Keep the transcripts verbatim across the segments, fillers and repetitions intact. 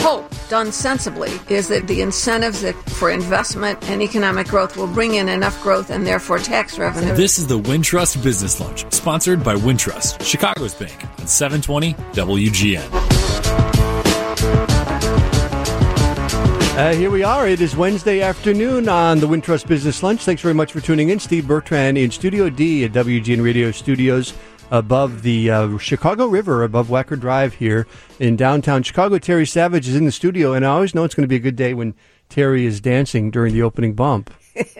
hope, done sensibly, is that the incentives that for investment and economic growth will bring in enough growth and therefore tax revenue. This is the Wintrust Business Lunch, sponsored by Wintrust, Chicago's bank, on seven twenty W G N. Uh, here we are. It is Wednesday afternoon on the Wintrust Business Lunch. Thanks very much for tuning in. Steve Bertrand in Studio D at W G N Radio Studios above the uh, Chicago River, above Wacker Drive here in downtown Chicago. Terry Savage is in the studio, and I always know it's going to be a good day when Terry is dancing during the opening bump.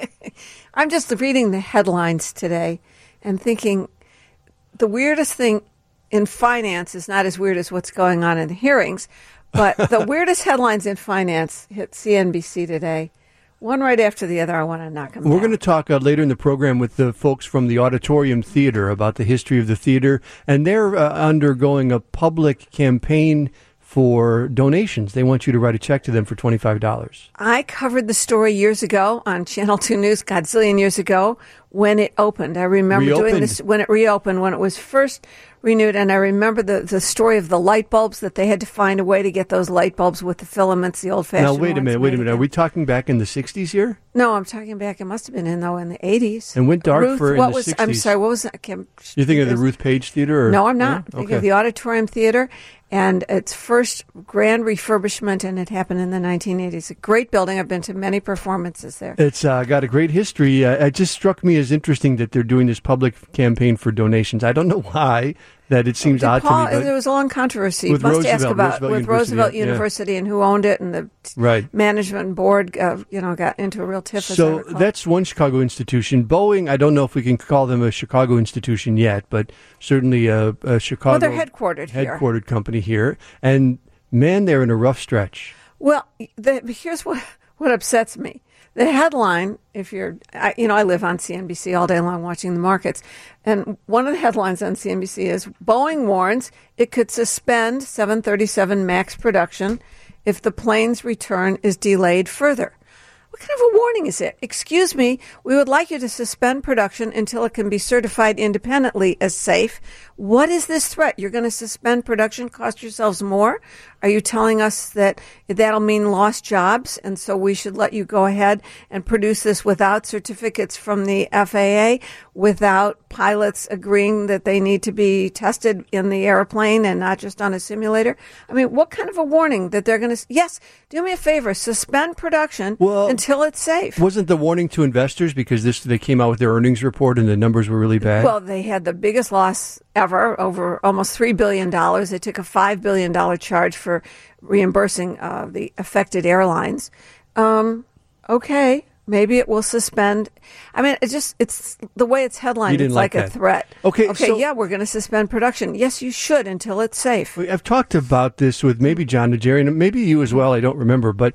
I'm just reading the headlines today and thinking the weirdest thing in finance is not as weird as what's going on in the hearings, but the weirdest headlines in finance hit C N B C today. One right after the other. I want to knock them down. We're going to talk uh, later in the program with the folks from the Auditorium Theater about the history of the theater, and they're uh, undergoing a public campaign for donations. They want you to write a check to them for twenty-five dollars. I covered the story years ago on Channel two News, godzillion years ago, when it opened. I remember Reopened. doing this when it reopened, when it was first renewed, and I remember the, the story of the light bulbs, that they had to find a way to get those light bulbs with the filaments, the old-fashioned Now, wait a ones minute, wait a made minute. Are again. we talking back in the sixties here? No, I'm talking back. It must have been in, though, in the eighties. And went dark Ruth, for in what the was, sixties. I'm sorry, what was that? I can't- You're thinking of the Ruth Page Theater? Or? No, I'm not. No? Think Okay. of the Auditorium Theater and its first grand refurbishment, and it happened in the nineteen eighties. A great building. I've been to many performances there. It's uh, got a great history. Uh, it just struck me as interesting that they're doing this public campaign for donations. I don't know why. That it seems Did odd Paul, to me. But there was a long controversy. with Must Roosevelt, ask about Roosevelt with University, Roosevelt yeah. University and who owned it, and the Right. management and board, uh, you know, got into a real tiff. as I So recall. that's one Chicago institution. Boeing, I don't know if we can call them a Chicago institution yet, but certainly a, a Chicago well, they're headquartered here. headquartered company here. And man, they're in a rough stretch. Well, the, here's what what upsets me. The headline, if you're, I, you know, I live on C N B C all day long watching the markets, and one of the headlines on C N B C is Boeing warns it could suspend seven thirty-seven MAX production if the plane's return is delayed further. What kind of a warning is it? Excuse me, we would like you to suspend production until it can be certified independently as safe. What is this threat? You're going to suspend production, cost yourselves more? Are you telling us that that'll mean lost jobs, and so we should let you go ahead and produce this without certificates from the F A A, without pilots agreeing that they need to be tested in the airplane and not just on a simulator? I mean, what kind of a warning that they're going to, yes, do me a favor, suspend production Well, until it's safe. Wasn't the warning to investors because this they came out with their earnings report and the numbers were really bad? Well, they had the biggest loss ever, over almost three billion dollars. They took a five billion dollars charge for reimbursing uh, the affected airlines. Um, okay, maybe it will suspend. I mean, it just, it's the way it's headlined. You didn't It's like like, a that. threat. Okay, Okay, so- yeah, we're going to suspend production. Yes, you should until it's safe. I've talked about this with maybe John and Jerry, and maybe you as well. I don't remember, but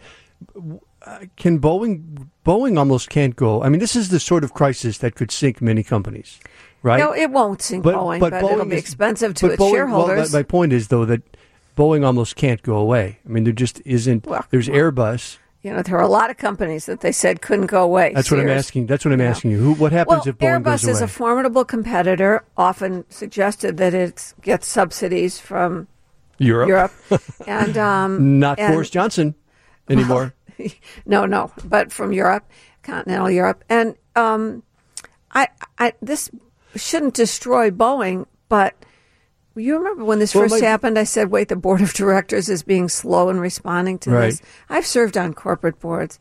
uh, can Boeing? Boeing almost can't go. I mean, this is the sort of crisis that could sink many companies, right? No, it won't sink Boeing, but, it'll Boeing be is- expensive to but its Boeing- shareholders. Well, my point is though that Boeing almost can't go away. I mean, there just isn't. Well, there's Airbus. You know, there are a lot of companies that they said couldn't go away. That's what I'm Sears. asking. That's what I'm Yeah. asking you. Who? What happens Well, if Boeing Airbus goes away? is a formidable competitor, often suggested that it gets subsidies from Europe. Europe. and um, Not and, Boris Johnson anymore. No, no, but from Europe, continental Europe. And um, I, I, this shouldn't destroy Boeing, but you remember when this Well, first my- happened, I said, wait, the board of directors is being slow in responding to Right. this. I've served on corporate boards.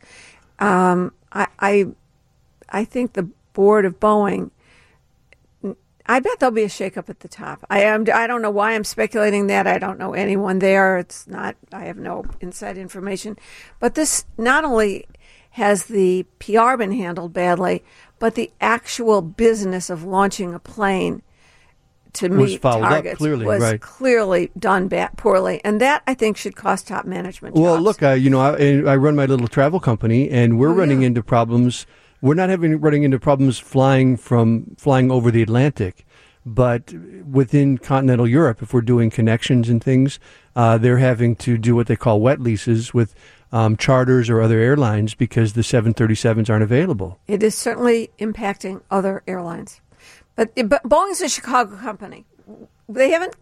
Um, I, I, I think the board of Boeing, I bet there'll be a shakeup at the top. I am. I don't know why I'm speculating that. I don't know anyone there. It's not. I have no inside information. But this not only has the P R been handled badly, but the actual business of launching a plane to Was meet followed up targets clearly, was right. clearly done bad, poorly, and that I think should cost top management Well, jobs. look, uh, you know, I, I run my little travel company, and we're Oh, running yeah. into problems. We're not having running into problems flying from flying over the Atlantic, but within continental Europe, if we're doing connections and things, uh, they're having to do what they call wet leases with um, charters or other airlines because the seven thirty-sevens aren't available. It is certainly impacting other airlines. But, but Boeing's a Chicago company. They haven't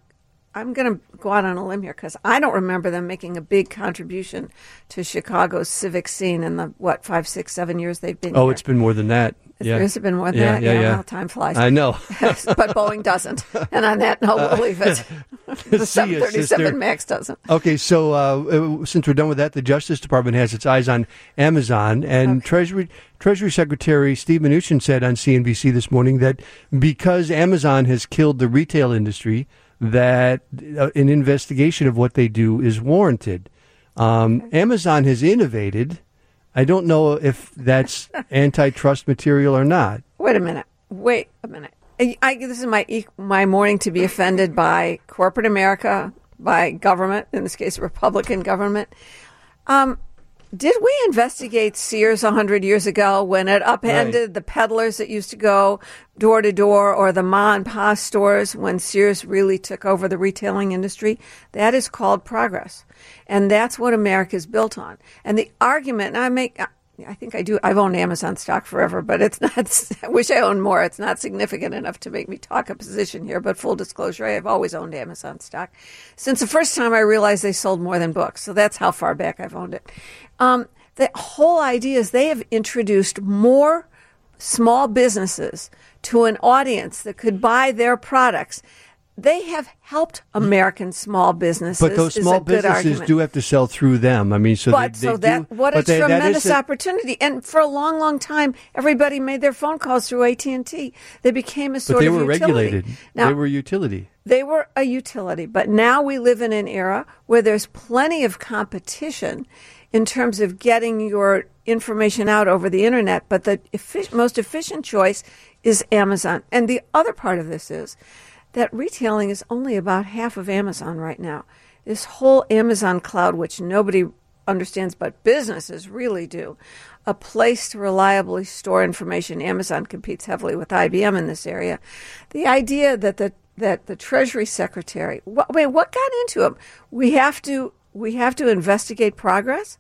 I'm going to go out on a limb here because I don't remember them making a big contribution to Chicago's civic scene in the, what, five, six, seven years they've been oh, here. it's been more than that. Yeah. Has it been more than yeah, that? Yeah, yeah, yeah. Well, time flies. I know. But Boeing doesn't. And on that note, we'll leave it. The seven thirty-seven MAX doesn't. Okay, so uh, since we're done with that, the Justice Department has its eyes on Amazon. And okay. Treasury Treasury Secretary Steve Mnuchin said on C N B C this morning that because Amazon has killed the retail industry, that uh, an investigation of what they do is warranted. Um, okay. Amazon has innovated. I don't know if that's antitrust material or not. Wait a minute. Wait a minute. I, I, this is my my morning to be offended by corporate America, by government, in this case, Republican government. Um, did we investigate Sears one hundred years ago when it upended right. the peddlers that used to go door to door, or the ma and pa stores when Sears really took over the retailing industry? That is called progress. And that's what America is built on. And the argument, and I make, I think I do, I've owned Amazon stock forever, but it's not, I wish I owned more. It's not significant enough to make me talk a position here, but full disclosure, I have always owned Amazon stock since the first time I realized they sold more than books. So that's how far back I've owned it. Um, the whole idea is they have introduced more small businesses to an audience that could buy their products. They have helped American small businesses. But those small businesses do have to sell through them. I mean, so but they, they so that do, what a they, tremendous a, opportunity! And for a long, long time, everybody made their phone calls through A T and T. They became a sort but they of were utility. regulated. Now, they were utility. They were a utility. But now we live in an era where there's plenty of competition in terms of getting your information out over the internet. But the effic- most efficient choice is Amazon. And the other part of this is that retailing is only about half of Amazon right now. This whole Amazon cloud, which nobody understands but businesses really do, a place to reliably store information. Amazon competes heavily with I B M in this area. The idea that the that the Treasury Secretary, what, wait, what got into him? We have to we have to investigate progress?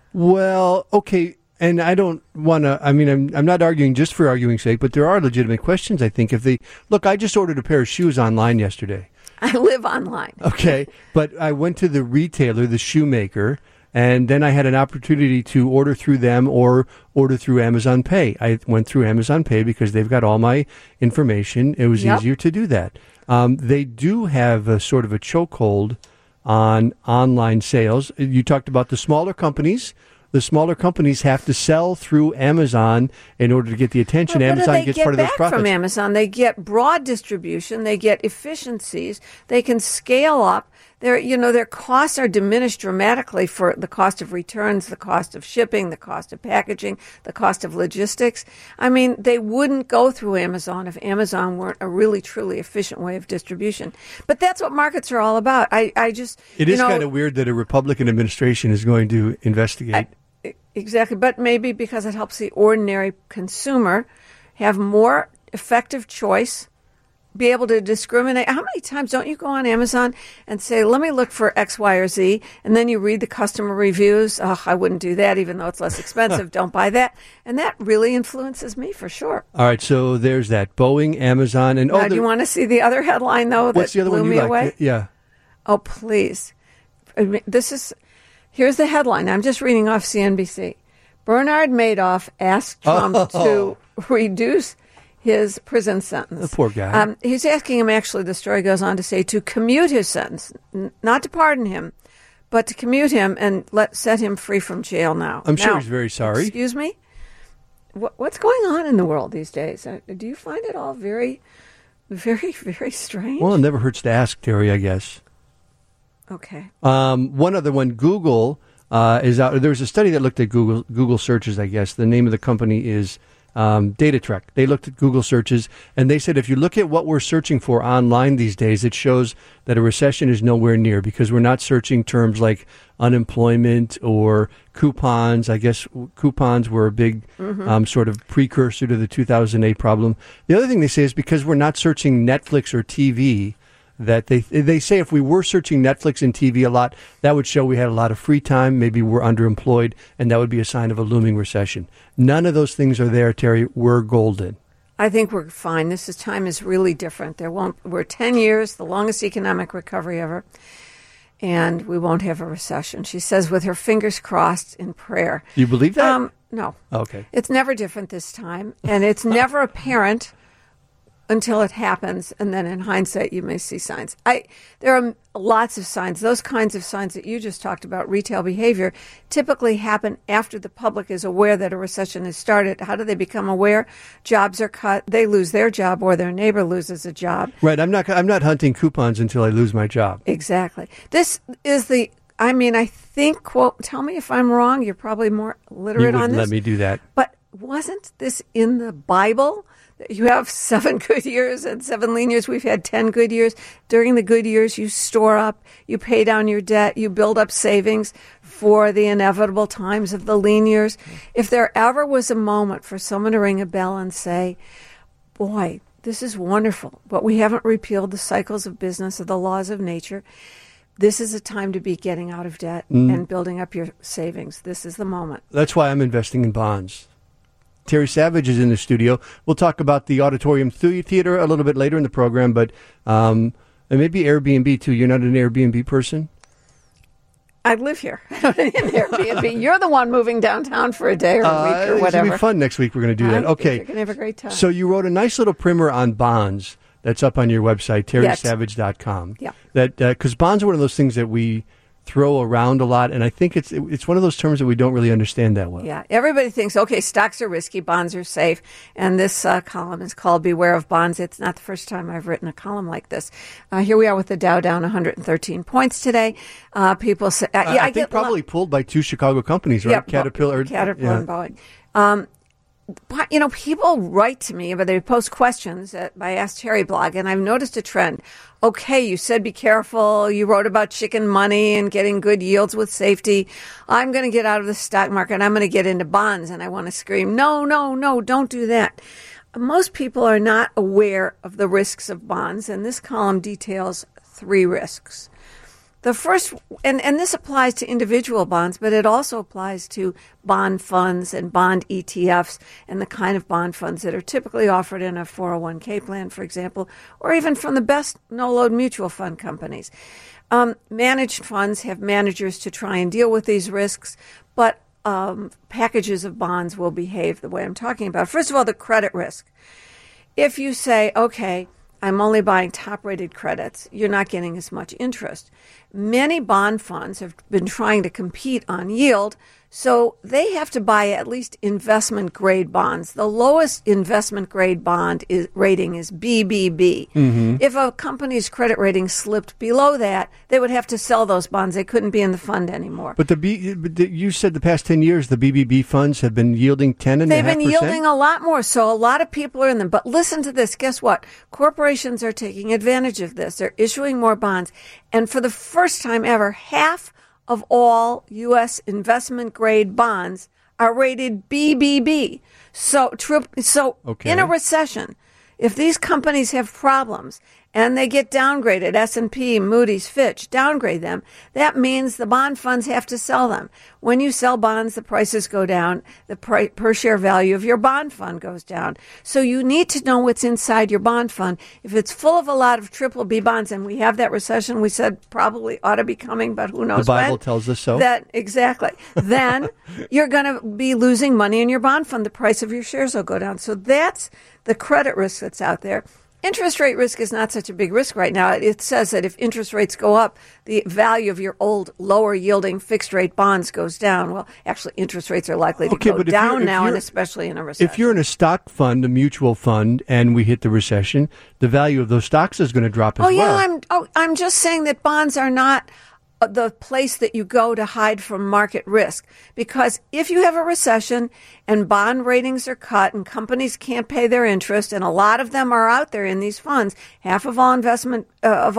Well, okay. And I don't want to, I mean, I'm I'm not arguing just for arguing's sake, but there are legitimate questions, I think. If they, look, I just ordered a pair of shoes online yesterday. I live online. Okay. But I went to the retailer, the shoemaker, and then I had an opportunity to order through them or order through Amazon Pay. I went through Amazon Pay because they've got all my information. It was yep. easier to do that. Um, they do have a sort of a chokehold on online sales. You talked about the smaller companies. The smaller companies have to sell through Amazon in order to get the attention. Well, Amazon gets part of those profits. What do they get back from Amazon? They get broad distribution. They get efficiencies. They can scale up. Their, you know, their costs are diminished dramatically for the cost of returns, the cost of shipping, the cost of packaging, the cost of logistics. I mean, they wouldn't go through Amazon if Amazon weren't a really, truly efficient way of distribution. But that's what markets are all about. I, I just, It you is know, kind of weird that a Republican administration is going to investigate. I, Exactly, but maybe because it helps the ordinary consumer have more effective choice, be able to discriminate. How many times don't you go on Amazon and say, let me look for X, Y, or Z, and then you read the customer reviews. Oh, I wouldn't do that, even though it's less expensive. Don't buy that. And that really influences me for sure. All right, so there's that. Boeing, Amazon, and... Now, oh, do you want to see the other headline, though, that what's the other blew one you me like? away? Yeah. Oh, please. This is... Here's the headline. I'm just reading off C N B C. Bernard Madoff asked Trump oh. to reduce his prison sentence. The poor guy. Um, he's asking him, actually, the story goes on to say, to commute his sentence, n- not to pardon him, but to commute him and let set him free from jail now. I'm sure now, he's very sorry. Excuse me? What, what's going on in the world these days? Uh, do you find it all very, very, very strange? Well, it never hurts to ask, Terry, I guess. Okay. Um, one other one, Google uh, is out. There was a study that looked at Google Google searches, I guess. The name of the company is um, DataTrek. They looked at Google searches, and they said if you look at what we're searching for online these days, it shows that a recession is nowhere near because we're not searching terms like unemployment or coupons. I guess coupons were a big mm-hmm. um, sort of precursor to the two thousand eight problem. The other thing they say is because we're not searching Netflix or T V, that they they say if we were searching Netflix and T V a lot, that would show we had a lot of free time, maybe we're underemployed, and that would be a sign of a looming recession. None of those things are there, Terry. We're golden. I think we're fine. This is, time is really different. There won't. We're ten years, the longest economic recovery ever, and we won't have a recession. She says with her fingers crossed in prayer. You believe that? Um, no. Okay. It's never different this time, and it's never apparent until it happens, and then in hindsight, you may see signs. I There are lots of signs. Those kinds of signs that you just talked about, retail behavior, typically happen after the public is aware that a recession has started. How do they become aware? Jobs are cut. They lose their job, or their neighbor loses a job. Right. I'm not. I'm not hunting coupons until I lose my job. Exactly. This is the. I mean, I think. Quote. Tell me if I'm wrong. You're probably more literate You on this. let me do that. But wasn't this in the Bible? You have seven good years and seven lean years. We've had ten good years. During the good years, you store up, you pay down your debt, you build up savings for the inevitable times of the lean years. If there ever was a moment for someone to ring a bell and say, boy, this is wonderful, but we haven't repealed the cycles of business or the laws of nature, this is a time to be getting out of debt mm. and building up your savings. This is the moment. That's why I'm investing in bonds. Terry Savage is in the studio. We'll talk about the Auditorium Theater a little bit later in the program, but um, and maybe Airbnb too. You're not an Airbnb person? I live here. I don't need an Airbnb. You're the one moving downtown for a day or a uh, week or whatever. It's going to be fun next week. We're going to do that. I okay. You're going to have a great time. So you wrote a nice little primer on bonds that's up on your website, terry savage dot com. Yeah. That because uh, bonds are one of those things that we throw around a lot, and I think it's it's one of those terms that we don't really understand that well. Yeah, everybody thinks, okay, stocks are risky, bonds are safe, and this uh, column is called Beware of Bonds. It's not the first time I've written a column like this. Uh, here we are with the Dow down one hundred thirteen points today. Uh, people say... Uh, yeah, I, I, I think get probably lo- pulled by two Chicago companies, right? Yeah, Caterpillar. Caterpillar yeah. and Boeing. Um, But, you know, people write to me, but they post questions at my Ask Terry blog, and I've noticed a trend. Okay, you said be careful. You wrote about chicken money and getting good yields with safety. I'm going to get out of the stock market. I'm going to get into bonds, and I want to scream, no, no, no, don't do that. Most people are not aware of the risks of bonds, and this column details three risks. The first, and, and this applies to individual bonds, but it also applies to bond funds and bond E T Fs and the kind of bond funds that are typically offered in a four oh one k plan, for example, or even from the best no-load mutual fund companies. Um, managed funds have managers to try and deal with these risks, but um, packages of bonds will behave the way I'm talking about. First of all, the credit risk. If you say, okay, I'm only buying top-rated credits, you're not getting as much interest. Many bond funds have been trying to compete on yield, so they have to buy at least investment-grade bonds. The lowest investment-grade bond is, rating is B B B. Mm-hmm. If a company's credit rating slipped below that, they would have to sell those bonds. They couldn't be in the fund anymore. But the B, but the, you said the past ten years, the B B B funds have been yielding ten and a half percent? They've been yielding a lot more, so a lot of people are in them. But listen to this. Guess what? Corporations are taking advantage of this. They're issuing more bonds. And for the first time ever, half of all U S investment-grade bonds are rated B B B. So, tri- so okay. in a recession, if these companies have problems and they get downgraded, S and P, Moody's, Fitch, downgrade them, that means the bond funds have to sell them. When you sell bonds, the prices go down. The pri- per share value of your bond fund goes down. So you need to know what's inside your bond fund. If it's full of a lot of triple B bonds, and we have that recession we said probably ought to be coming, but who knows The Bible when, tells us so. That, exactly. Then you're going to be losing money in your bond fund. The price of your shares will go down. So that's the credit risk that's out there. Interest rate risk is not such a big risk right now. It says that if interest rates go up, the value of your old lower yielding fixed rate bonds goes down. Well, actually, interest rates are likely to okay, go but if down you're, if now, you're, and especially in a recession. If you're in a stock fund, a mutual fund, and we hit the recession, the value of those stocks is going to drop as oh, well. Yeah, I'm, oh, I'm just saying that bonds are not the place that you go to hide from market risk. Because if you have a recession and bond ratings are cut and companies can't pay their interest, and a lot of them are out there in these funds, half of all investment uh, of all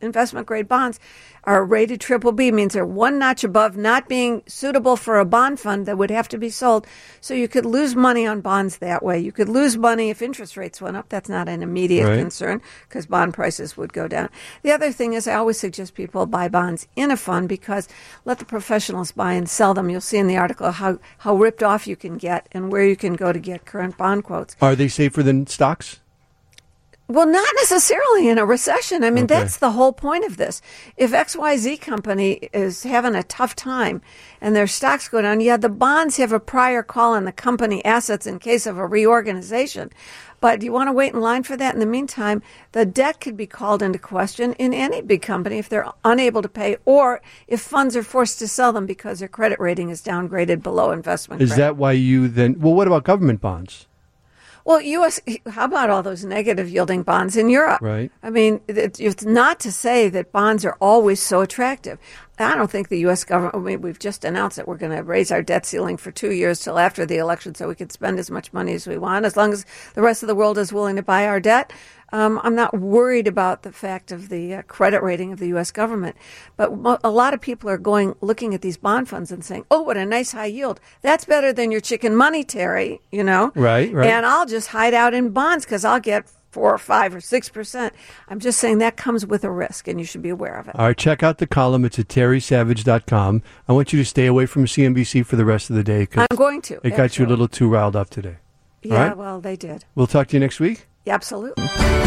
investment grade bonds are rated triple B, means they're one notch above not being suitable for a bond fund that would have to be sold. So you could lose money on bonds that way. You could lose money if interest rates went up. That's not an immediate right. concern because bond prices would go down. The other thing is I always suggest people buy bonds in a fund because let the professionals buy and sell them. You'll see in the article how, how ripped off you can get and where you can go to get current bond quotes. Are they safer than stocks? Well, not necessarily in a recession. I mean, Okay. that's the whole point of this. If X Y Z company is having a tough time and their stocks go down, yeah, the bonds have a prior call on the company assets in case of a reorganization. But do you want to wait in line for that? In the meantime, the debt could be called into question in any big company if they're unable to pay or if funds are forced to sell them because their credit rating is downgraded below investment Is grade. that why you then... Well, what about government bonds? Well, U S. How about all those negative yielding bonds in Europe? Right. I mean, it, it's not to say that bonds are always so attractive. I don't think the U S government. I mean, we've just announced that we're going to raise our debt ceiling for two years till after the election, so we can spend as much money as we want, as long as the rest of the world is willing to buy our debt. Um, I'm not worried about the fact of the uh, credit rating of the U S government, but mo- a lot of people are going looking at these bond funds and saying, "Oh, what a nice high yield! That's better than your chicken money, Terry." You know, Right, right. And I'll just hide out in bonds because I'll get four or five or six percent. I'm just saying that comes with a risk, and you should be aware of it. All right, check out the column. It's at terry savage dot com. I want you to stay away from C N B C for the rest of the day because I'm going to. it got you a actually. little too riled up today. Yeah, All right? well, they did. We'll talk to you next week. Yeah, absolutely.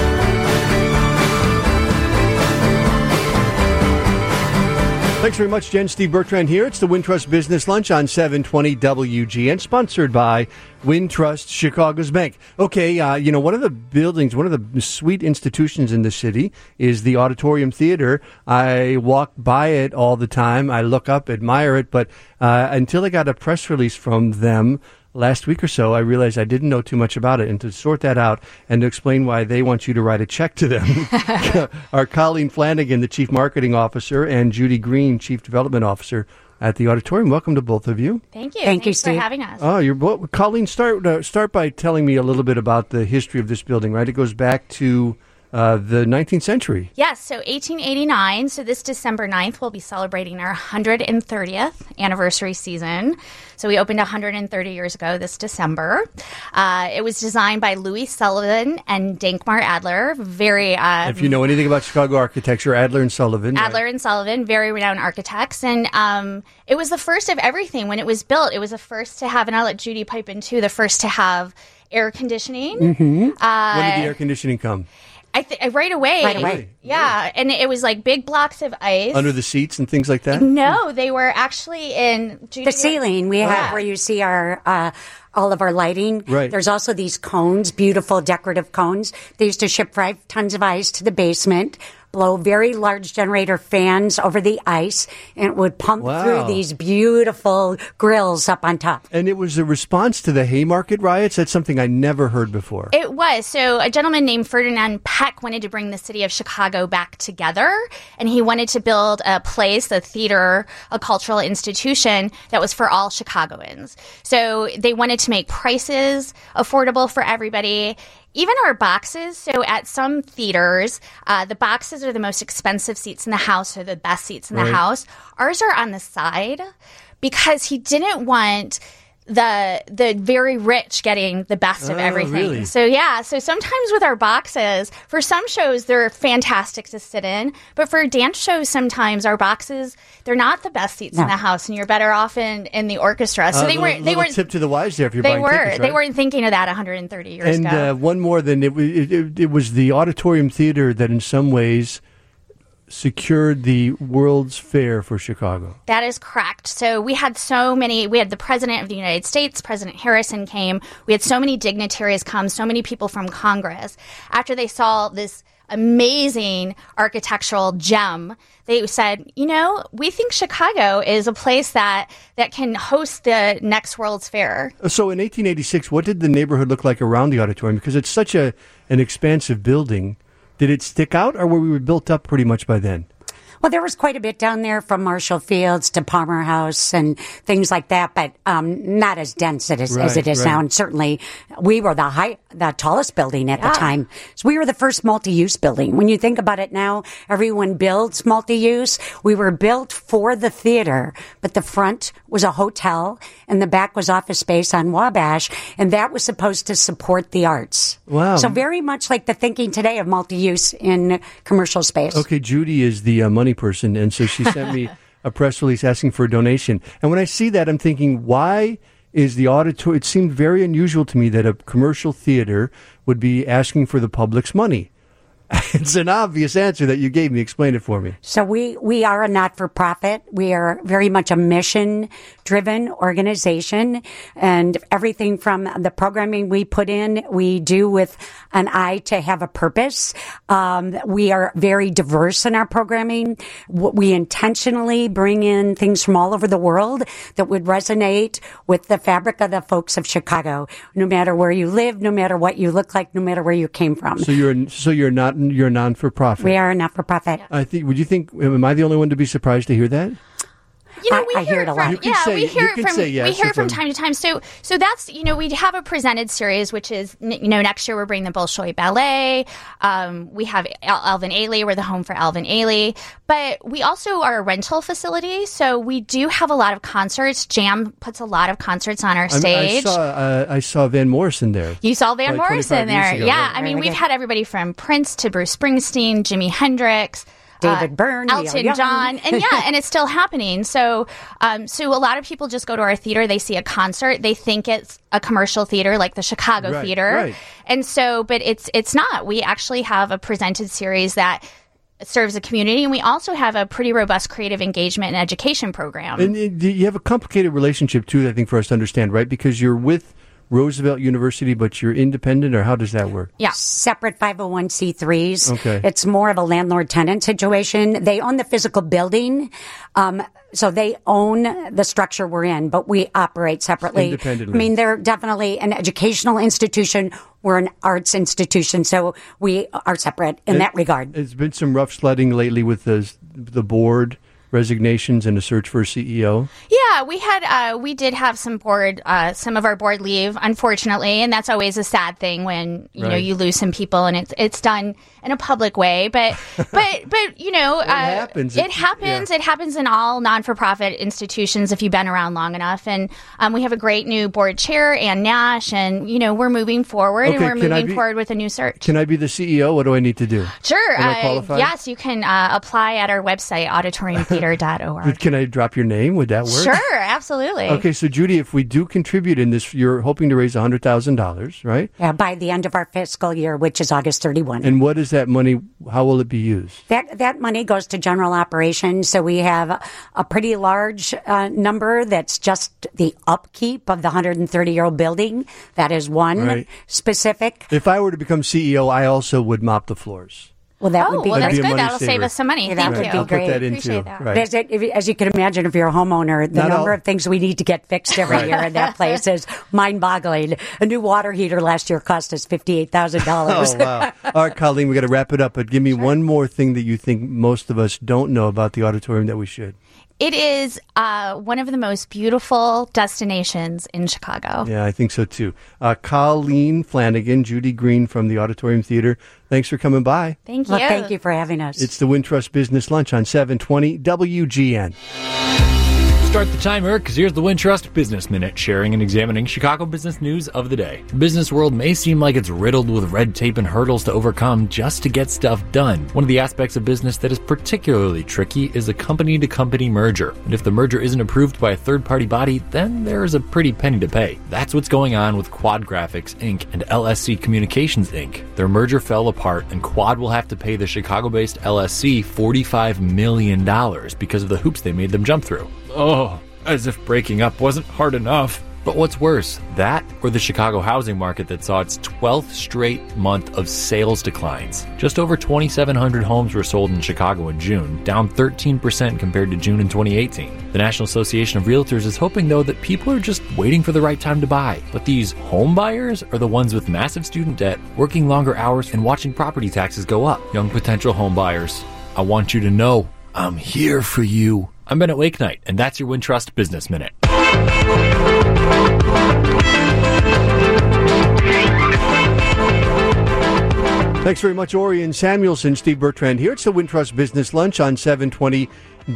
Thanks very much, Jen. Steve Bertrand here. It's the Wintrust Business Lunch on seven twenty W G N, sponsored by Wintrust Chicago's Bank. Okay, uh, you know, one of the buildings, one of the sweet institutions in the city is the Auditorium Theater. I walk by it all the time. I look up, admire it, but uh, until I got a press release from them last week or so, I realized I didn't know too much about it. And to sort that out and to explain why they want you to write a check to them, are Colleen Flanagan, the Chief Marketing Officer, and Judy Green, Chief Development Officer at the Auditorium. Welcome to both of you. Thank you. Thank you, Thanks for Steve. having us. Oh, you're both. Colleen, start uh, start by telling me a little bit about the history of this building. Right, it goes back to uh, the nineteenth century. Yes, so eighteen eighty-nine. So this December ninth, we'll be celebrating our one hundred thirtieth anniversary season. So we opened one hundred thirty years ago this December. Uh, it was designed by Louis Sullivan and Dankmar Adler. Very uh, If you know anything about Chicago architecture, Adler and Sullivan. Adler right? and Sullivan, very renowned architects. And um, it was the first of everything when it was built. It was the first to have, and I'll let Judy pipe in too, the first to have air conditioning. Mm-hmm. Uh, when did the air conditioning come? I th- right away. Right away. Yeah, and it was like big blocks of ice. Under the seats and things like that? No, they were actually in Judy, The ceiling we Yeah. have where you see our uh, all of our lighting. Right. There's also these cones, beautiful decorative cones. They used to ship five tons of ice to the basement, blow very large generator fans over the ice, and it would pump Wow. through these beautiful grills up on top. And it was a response to the Haymarket riots? That's something I never heard before. It was. So a gentleman named Ferdinand Peck wanted to bring the city of Chicago back together, and he wanted to build a place, a theater, a cultural institution that was for all Chicagoans. So they wanted to make prices affordable for everybody. Even our boxes, so at some theaters, uh, the boxes are the most expensive seats in the house or the best seats in Right. the house. Ours are on the side because he didn't want the the very rich getting the best of Oh, everything. really? So yeah, so sometimes with our boxes, for some shows they're fantastic to sit in, but for dance shows sometimes our boxes they're not the best seats in No. the house, and you're better off in, in the orchestra. So Uh, they little- weren't they little weren't tip to the wise there if you're they buying were tickets, they right? weren't thinking of that one hundred thirty years And ago. uh, one more than it, wa- it, it, it was the Auditorium Theater that in some ways secured the World's Fair for Chicago. That is correct. So we had so many, we had the President of the United States, President Harrison came. We had so many dignitaries come, so many people from Congress. After they saw this amazing architectural gem, they said, you know, we think Chicago is a place that, that can host the next World's Fair. So in eighteen eighty-six, what did the neighborhood look like around the auditorium? Because it's such a an expansive building. Did it stick out, or were we built up pretty much by then? Well, there was quite a bit down there from Marshall Fields to Palmer House and things like that, but um, not as dense as, Right, as it is right. now. And certainly, we were the high, the tallest building at Yeah. the time. So we were the first multi-use building. When you think about it now, everyone builds multi-use. We were built for the theater, but the front was a hotel and the back was office space on Wabash, and that was supposed to support the arts. Wow. So very much like the thinking today of multi-use in commercial space. Okay, Judy is the uh, money person, and so she sent me a press release asking for a donation. And when I see that, I'm thinking, why is the auditorium? It seemed very unusual to me that a commercial theater would be asking for the public's money. It's an obvious answer that you gave me. Explain it for me. So we, we are a not-for-profit. We are very much a mission-driven organization, and everything from the programming we put in, we do with an eye to have a purpose. Um, we are very diverse in our programming. W- We intentionally bring in things from all over the world that would resonate with the fabric of the folks of Chicago, no matter where you live, no matter what you look like, no matter where you came from. So you're so you're not you're non for profit. We are a not-for-profit. I think. Would you think? Am I the only one to be surprised to hear that? You know, I- we I hear it a from, lot. You can yeah, say- we you hear it can from say yes we hear if it from I'm- time to time. So, so that's you know we have a presented series, which is n- you know next year we're bringing the Bolshoi Ballet. Um, we have Al- Alvin Ailey. We're the home for Alvin Ailey, but we also are a rental facility, so we do have a lot of concerts. Jam puts a lot of concerts on our I, mean, stage. I saw uh, I saw Van Morrison there. You saw Van Like Morrison twenty-five years there. ago, Yeah. right. I mean, Very we've good. had everybody from Prince to Bruce Springsteen, Jimi Hendrix, David uh, Byrne, Neil Elton Young. John. And yeah, and it's still happening. So, um, so a lot of people just go to our theater, they see a concert, they think it's a commercial theater like the Chicago Right, Theater. right. And so, but it's, it's not. We actually have a presented series that serves the community, and we also have a pretty robust creative engagement and education program. And uh, you have a complicated relationship too, I think, for us to understand, right? Because you're with Roosevelt University, but you're independent, or how does that work? yeah. Separate five oh one c threes. Okay. It's more of a landlord-tenant situation. They own the physical building, um, so they own the structure we're in, but we operate separately. Independently. I mean, they're definitely an educational institution. We're an arts institution, so we are separate in It- that regard. There's been some rough sledding lately with the the board resignations and a search for a C E O. Yeah, we had uh, we did have some board uh, some of our board leave, unfortunately, and that's always a sad thing when you know Right. you lose some people and it's it's done in a public way. But but but you know uh, happens. It, It- happens. yeah. It happens in all non for profit institutions if you've been around long enough. And um, we have a great new board chair, Ann Nash, and you know we're moving forward and Okay, we're can I moving be- forward with a new search. Can I be the C E O? What do I need to do? Sure. Am I uh, qualified? yes, you can uh, apply at our website auditorium theater dot org. Can I drop your name? Would that work? Sure, absolutely. Okay, so Judy, if we do contribute in this, you're hoping to raise one hundred thousand dollars, right? Yeah, by the end of our fiscal year, which is August thirty-first. And what is that money, how will it be used? That that money goes to general operations. So we have a pretty large uh, number that's just the upkeep of the one hundred thirty year old building. That is one Right. specific. If I were to become C E O, I also would mop the floors. Well, that Oh, would be well, That'd that's be a good. money That'll save saver. us some money. Yeah, that Thank would you. be I'll great. put that into, Appreciate that. right. As, it, as you can imagine, if you're a homeowner, the Not number all- of things we need to get fixed every Right. year in that place is mind-boggling. A new water heater last year cost us fifty-eight thousand dollars. Oh, wow. All right, Colleen, we got to wrap it up, but give me one more thing that you think most of us don't know about the auditorium that we should. It is uh, one of the most beautiful destinations in Chicago. Yeah, I think so too. Uh, Colleen Flanagan, Judy Green from the Auditorium Theater, thanks for coming by. Thank you. Well, thank you for having us. It's the Wintrust Business Lunch on seven twenty W G N. Start the timer, because here's the Wintrust Business Minute, sharing and examining Chicago business news of the day. The business world may seem like it's riddled with red tape and hurdles to overcome just to get stuff done. One of the aspects of business that is particularly tricky is a company-to-company merger. And if the merger isn't approved by a third-party body, then there is a pretty penny to pay. That's what's going on with Quad Graphics, Incorporated and L S C Communications, Incorporated. Their merger fell apart, and Quad will have to pay the Chicago-based L S C forty-five million dollars because of the hoops they made them jump through. Oh, as if breaking up wasn't hard enough. But what's worse, that or the Chicago housing market that saw its twelfth straight month of sales declines? Just over twenty-seven hundred homes were sold in Chicago in June, down thirteen percent compared to June in twenty eighteen. The National Association of Realtors is hoping, though, that people are just waiting for the right time to buy. But these home buyers are the ones with massive student debt, working longer hours, and watching property taxes go up. Young potential home buyers, I want you to know I'm here for you. I'm Bennett Wakenight, and that's your Wintrust Business Minute. Thanks very much, Orion Samuelson. Steve Bertrand here. It's the Wintrust Business Lunch on seven twenty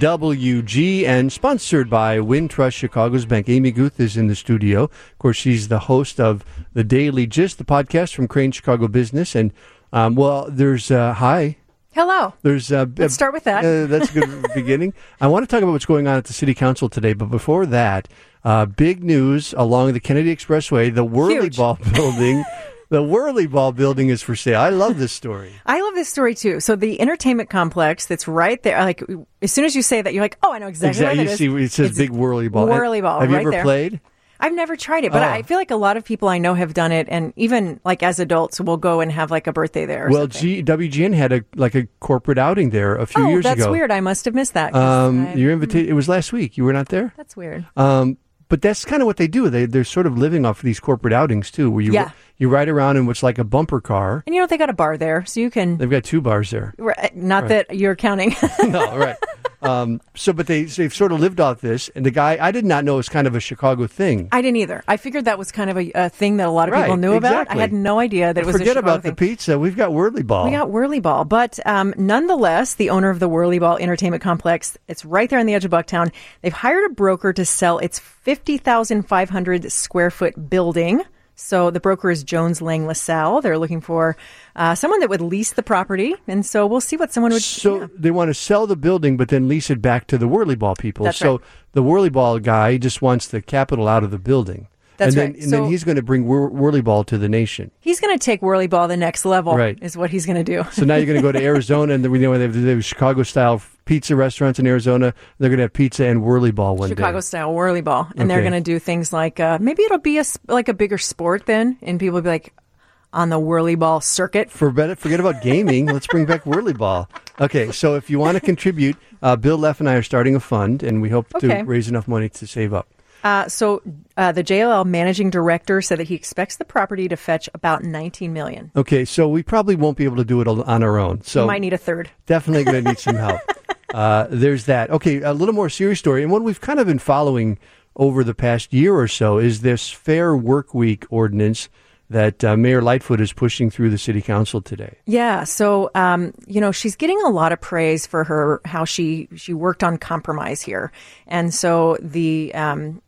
W G and sponsored by Wintrust Chicago's Bank. Amy Guth is in the studio. Of course, she's the host of the Daily Gist, the podcast from Crane Chicago Business. And, um, well, there's, uh, hi. Hello. There's uh, Let's start with that. Uh, that's a good beginning. I want to talk about what's going on at the City Council today, but before that, uh, big news along the Kennedy Expressway, the Whirly Ball building. The Whirly Ball building is for sale. I love this story. I love this story, too. So the entertainment complex that's right there, like, as soon as you say that, you're like, oh, I know exactly, exactly. what You it see, is. it says It's big Whirly Ball. Whirly Ball, Have you right ever there. played? I've never tried it, but Oh. I feel like a lot of people I know have done it, and even, like, as adults, will go and have, like, a birthday there or Well, something. G- W G N had a like a corporate outing there a few oh, years that's ago. weird. I must have missed that. 'cause Um, I- your invita- It was last week. You were not there? That's weird. Um, but that's kind of what they do. They, they're sort of living off of these corporate outings, too, where you Yeah. you ride around in what's like a bumper car. And, you know, they got a bar there, so you can... They've got two bars there. Right, not that you're counting. No, right. Um, so, but they, they've sort of lived off this. And the guy, I did not know it was kind of a Chicago thing. I didn't either. I figured that was kind of a, a thing that a lot of people Right, knew about. exactly. I had no idea that it was Forget a Chicago about thing. the pizza. We've got Whirly Ball. We got Whirly Ball. But um, nonetheless, the owner of the Whirly Ball Entertainment Complex, it's right there on the edge of Bucktown. They've hired a broker to sell its fifty thousand five hundred square foot building. So the broker is Jones Lang LaSalle. They're looking for uh, someone that would lease the property. And so we'll see what someone would... So yeah. they want to sell the building, but then lease it back to the Whirly Ball people. That's so right. the Whirly Ball guy just wants the capital out of the building. That's and then, right. And So- then he's going to bring Whir- Whirly Ball to the nation. He's going to take Whirly Ball the next level, Right. is what he's going to do. So now you're going to go to Arizona, and we know they have, they have Chicago-style pizza restaurants in Arizona. They're going to have pizza and Whirly Ball one day. Chicago-style Whirly Ball. And they're Okay. going to do things like, uh, maybe it'll be a, s- like a bigger sport then, and people will be like, on the Whirly Ball circuit. Forget, forget about gaming. Let's bring back Whirly Ball. Okay, so if you want to contribute, uh, Bill Leff and I are starting a fund, and we hope Okay. to raise enough money to save up. Uh, so uh, the J L L managing director said that he expects the property to fetch about nineteen million dollars. Okay, so we probably won't be able to do it al- on our own. So You might need a third. definitely going to need some help. Uh, there's that. Okay, a little more serious story, and one we've kind of been following over the past year or so is this Fair Work Week ordinance that uh, Mayor Lightfoot is pushing through the City Council today. Yeah, so um, you know, she's getting a lot of praise for her how she she worked on compromise here, and so the um,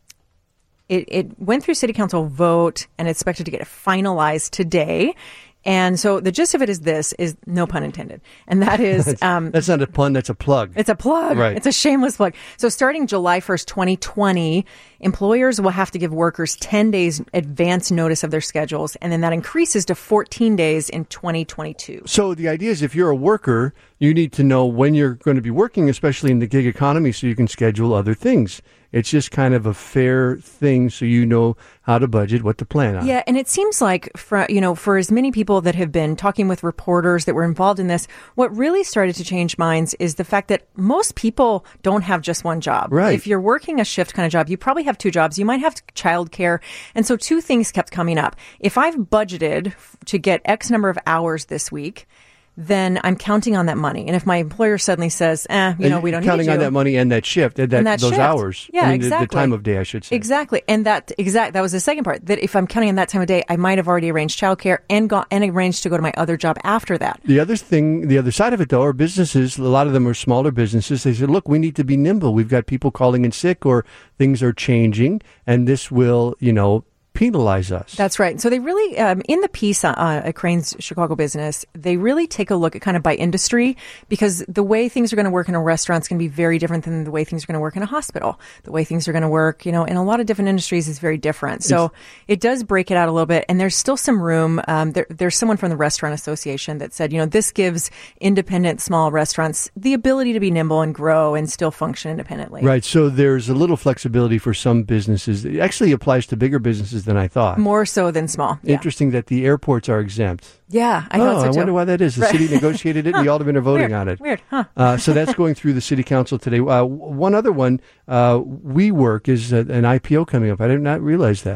it it went through City Council vote and it's expected to get finalized today. And so the gist of it is this, is no pun intended. And that is... Um, That's not a pun, that's a plug. It's a plug. Right. It's a shameless plug. So starting July first, twenty twenty, employers will have to give workers ten days advance notice of their schedules. And then that increases to fourteen days in twenty twenty-two. So the idea is if you're a worker, you need to know when you're going to be working, especially in the gig economy, so you can schedule other things. It's just kind of a fair thing so you know how to budget, what to plan on. Yeah, and it seems like for you know for as many people that have been talking with reporters that were involved in this, what really started to change minds is the fact that most people don't have just one job. Right. If you're working a shift kind of job, you probably have two jobs. You might have childcare, and so two things kept coming up. If I've budgeted to get X number of hours this week, then I'm counting on that money. And if my employer suddenly says, eh, you know, we don't need you. Counting on that money and that shift, and that, And that those shift. hours. Yeah, I mean, the- exactly. The, time of day, I should say. Exactly. And that exact that was the second part. That if I'm counting on that time of day, I might have already arranged childcare and got and arranged to go to my other job after that. The other thing, the other side of it, though, are businesses. A lot of them are smaller businesses. They said, look, we need to be nimble. We've got people calling in sick or things are changing, and this will, you know, penalize us. That's right. So they really, um, in the piece uh, at Crane's Chicago Business, they really take a look at kind of by industry, because the way things are going to work in a restaurant is going to be very different than the way things are going to work in a hospital. The way things are going to work, you know, in a lot of different industries is very different. So It's- it does break it out a little bit. And there's still some room. Um, there, there's someone from the Restaurant Association that said, you know, this gives independent small restaurants the ability to be nimble and grow and still function independently. Right. So there's a little flexibility for some businesses. It actually applies to bigger businesses than I thought. More so than small. Yeah. Interesting that the airports are exempt. Yeah, I oh, thought so I too. wonder why that is. The Right. city negotiated it, and the aldermen are voting Weird. on it. Weird, huh? Uh, so that's going through the city council today. Uh, w- one other one, uh, WeWork is uh, an I P O coming up. I did not realize that.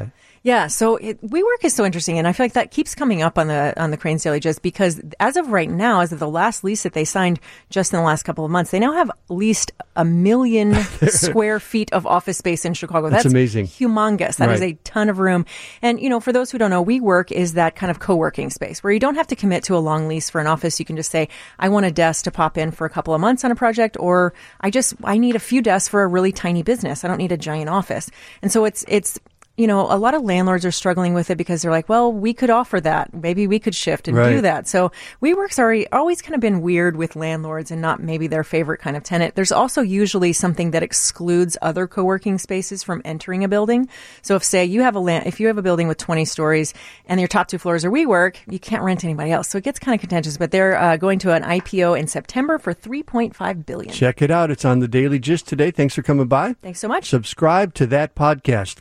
Yeah, so it, WeWork is so interesting, and I feel like that keeps coming up on the on the Crain's Daily just because as of right now, as of the last lease that they signed just in the last couple of months, they now have leased a million square feet of office space in Chicago. That's That's amazing. Humongous. That Right. is a ton of room. And, you know, for those who don't know, WeWork is that kind of co-working space where you don't have to commit to a long lease for an office. You can just say, I want a desk to pop in for a couple of months on a project, or I just, I need a few desks for a really tiny business. I don't need a giant office. And so it's, it's, you know, a lot of landlords are struggling with it because they're like, well, we could offer that. Maybe we could shift and Right. do that. So WeWork's already always kind of been weird with landlords and not maybe their favorite kind of tenant. There's also usually something that excludes other co-working spaces from entering a building. So if, say, you have a land, if you have a building with twenty stories and your top two floors are WeWork, you can't rent anybody else. So it gets kind of contentious. But they're uh, going to an I P O in September for three point five billion dollars. Check it out. It's on the Daily Gist today. Thanks for coming by. Thanks so much. Subscribe to that podcast.